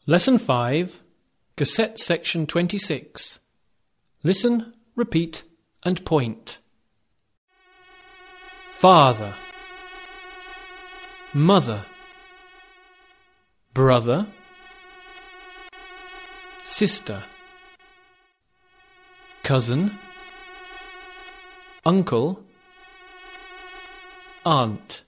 Lesson 5, Cassette Section 26. Listen, repeat, and point. Father, mother, brother, sister, cousin, uncle, aunt.